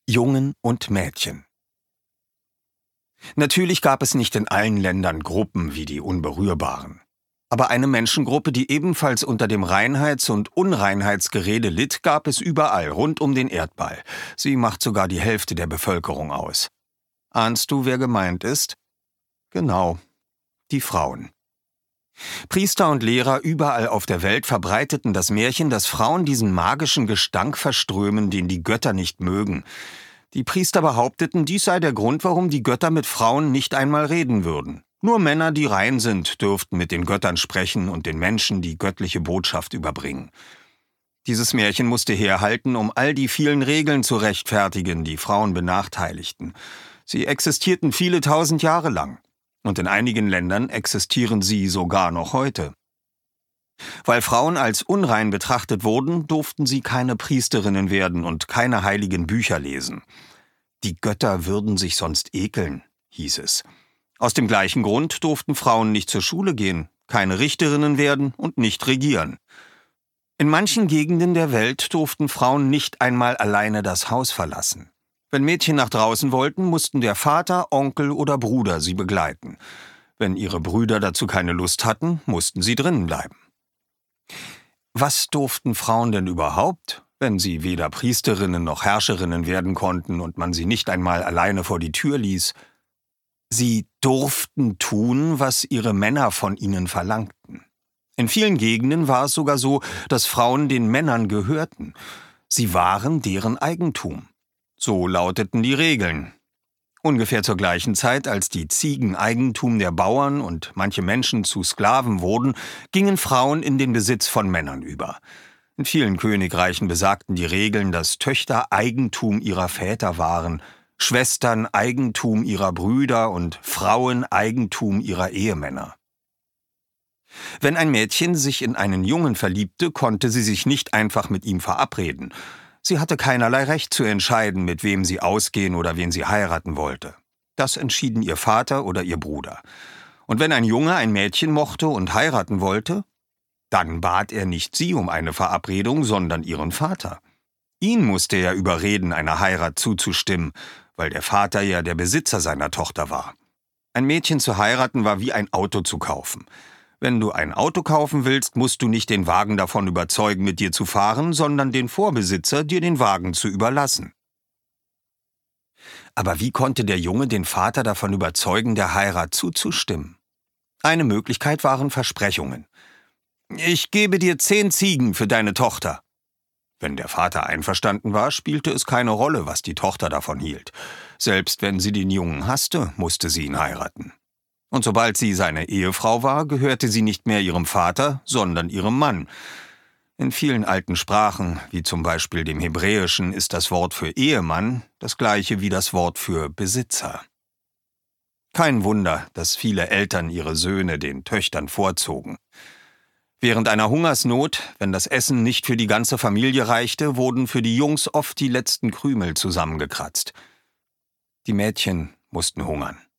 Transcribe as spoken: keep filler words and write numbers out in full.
Jungen und Mädchen. Natürlich gab es nicht in allen Ländern Gruppen wie die Unberührbaren. Aber eine Menschengruppe, die ebenfalls unter dem Reinheits- und Unreinheitsgerede litt, gab es überall, rund um den Erdball. Sie macht sogar die Hälfte der Bevölkerung aus. Ahnst du, wer gemeint ist? Genau, die Frauen. Priester und Lehrer überall auf der Welt verbreiteten das Märchen, dass Frauen diesen magischen Gestank verströmen, den die Götter nicht mögen. Die Priester behaupteten, dies sei der Grund, warum die Götter mit Frauen nicht einmal reden würden. Nur Männer, die rein sind, dürften mit den Göttern sprechen und den Menschen die göttliche Botschaft überbringen. Dieses Märchen musste herhalten, um all die vielen Regeln zu rechtfertigen, die Frauen benachteiligten. Sie existierten viele tausend Jahre lang. Und in einigen Ländern existieren sie sogar noch heute. Weil Frauen als unrein betrachtet wurden, durften sie keine Priesterinnen werden und keine heiligen Bücher lesen. Die Götter würden sich sonst ekeln, hieß es. Aus dem gleichen Grund durften Frauen nicht zur Schule gehen, keine Richterinnen werden und nicht regieren. In manchen Gegenden der Welt durften Frauen nicht einmal alleine das Haus verlassen. Wenn Mädchen nach draußen wollten, mussten der Vater, Onkel oder Bruder sie begleiten. Wenn ihre Brüder dazu keine Lust hatten, mussten sie drinnen bleiben. Was durften Frauen denn überhaupt, wenn sie weder Priesterinnen noch Herrscherinnen werden konnten und man sie nicht einmal alleine vor die Tür ließ? Sie durften tun, was ihre Männer von ihnen verlangten. In vielen Gegenden war es sogar so, dass Frauen den Männern gehörten. Sie waren deren Eigentum. So lauteten die Regeln. Ungefähr zur gleichen Zeit, als die Ziegen Eigentum der Bauern und manche Menschen zu Sklaven wurden, gingen Frauen in den Besitz von Männern über. In vielen Königreichen besagten die Regeln, dass Töchter Eigentum ihrer Väter waren, Schwestern Eigentum ihrer Brüder und Frauen Eigentum ihrer Ehemänner. Wenn ein Mädchen sich in einen Jungen verliebte, konnte sie sich nicht einfach mit ihm verabreden. Sie hatte keinerlei Recht zu entscheiden, mit wem sie ausgehen oder wen sie heiraten wollte. Das entschieden ihr Vater oder ihr Bruder. Und wenn ein Junge ein Mädchen mochte und heiraten wollte, dann bat er nicht sie um eine Verabredung, sondern ihren Vater. Ihn musste er überreden, einer Heirat zuzustimmen, weil der Vater ja der Besitzer seiner Tochter war. Ein Mädchen zu heiraten war wie ein Auto zu kaufen. Wenn du ein Auto kaufen willst, musst du nicht den Wagen davon überzeugen, mit dir zu fahren, sondern den Vorbesitzer, dir den Wagen zu überlassen. Aber wie konnte der Junge den Vater davon überzeugen, der Heirat zuzustimmen? Eine Möglichkeit waren Versprechungen. Ich gebe dir zehn Ziegen für deine Tochter. Wenn der Vater einverstanden war, spielte es keine Rolle, was die Tochter davon hielt. Selbst wenn sie den Jungen hasste, musste sie ihn heiraten. Und sobald sie seine Ehefrau war, gehörte sie nicht mehr ihrem Vater, sondern ihrem Mann. In vielen alten Sprachen, wie zum Beispiel dem Hebräischen, ist das Wort für Ehemann das gleiche wie das Wort für Besitzer. Kein Wunder, dass viele Eltern ihre Söhne den Töchtern vorzogen. Während einer Hungersnot, wenn das Essen nicht für die ganze Familie reichte, wurden für die Jungs oft die letzten Krümel zusammengekratzt. Die Mädchen mussten hungern.